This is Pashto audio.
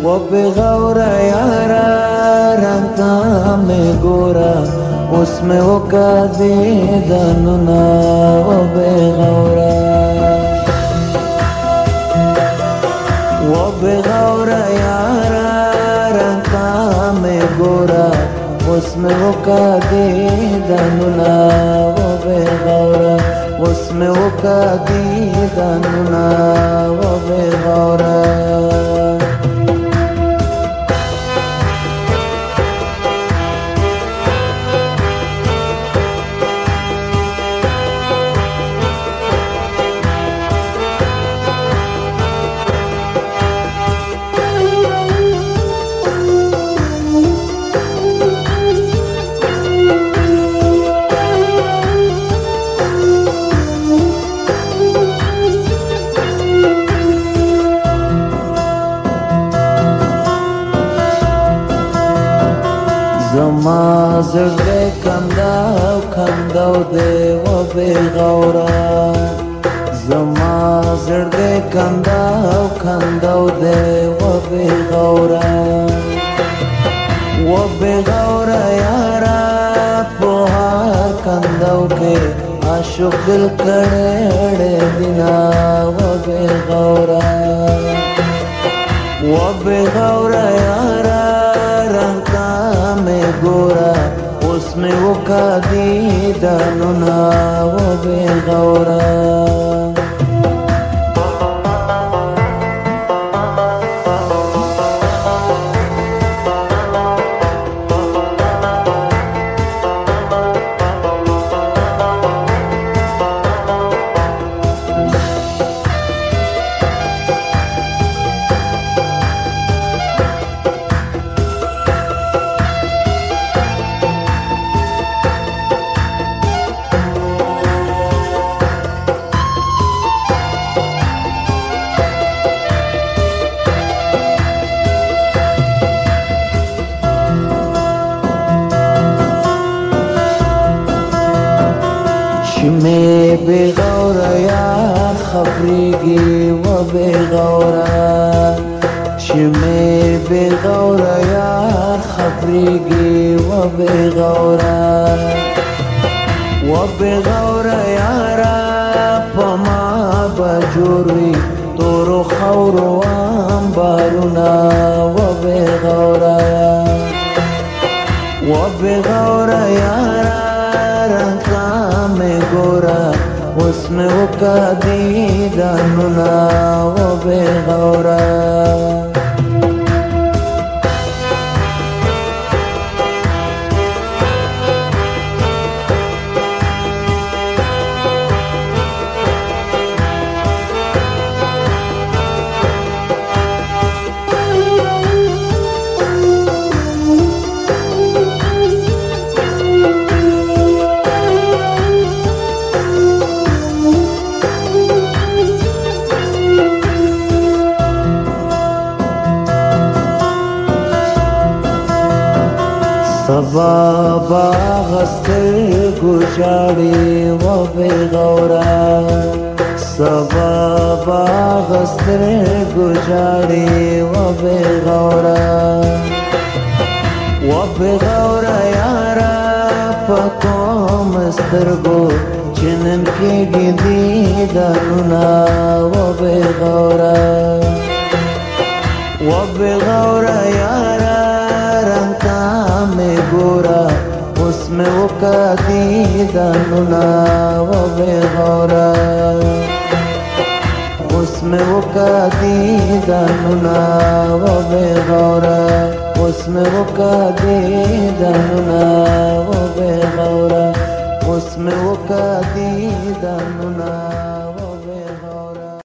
वो बेगौर यारा रंगता में गोरा उसमें वो का दे दनुना वो बेगौरा वो बेगौर यारा रंगता में गोरा उसमें वो का दे दनुना वो बेगौरा उसमें वो का दे दनुना वो बेगौरा زما زړه کنداو دی و بیغورا زما زړه کنداو دی و بیغورا یارا په هر کنداو کې عاشق دل کړه دینا و بیغورا یارا رنگتا में गोरा उसमें वो का दीदानुना वो बेगौरा में बेगौरा यार खबरीगी वो बेगौरा में बेगौरा यार खबरीगी वो बेगौरा यारा पमा बजूरी तोरो खौरो बारुना वो बेगौरा यारा रंगता में गोरा उसमें वो का दीदानुना वो बेगौरा सबा बागस्तर गुजारी वो बेगौरा सबा बागस्तर गुजारी वो बेगौरा यारा पको मस्तरगो चिनन के गिदी दनुना वो बेगौरा यारा रंगता में गोरा उसमें वो का दीदानुना वो बेगौरा उसमें वो का दीदानुना वो बेगौरा उसमें वो का दीदानुना